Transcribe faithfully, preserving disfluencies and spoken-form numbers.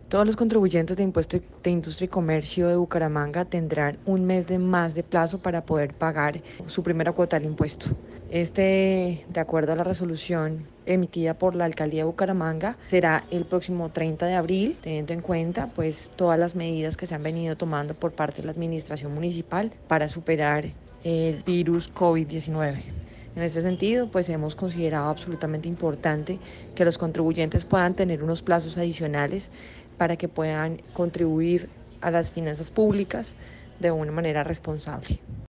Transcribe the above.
Todos los contribuyentes de impuesto de industria y comercio de Bucaramanga tendrán un mes de más de plazo para poder pagar su primera cuota del impuesto. Este, de acuerdo a la resolución emitida por la alcaldía de Bucaramanga, será el próximo treinta de abril, teniendo en cuenta pues todas las medidas que se han venido tomando por parte de la administración municipal para superar el virus COVID diecinueve. En ese sentido, pues hemos considerado absolutamente importante que los contribuyentes puedan tener unos plazos adicionales para que puedan contribuir a las finanzas públicas de una manera responsable.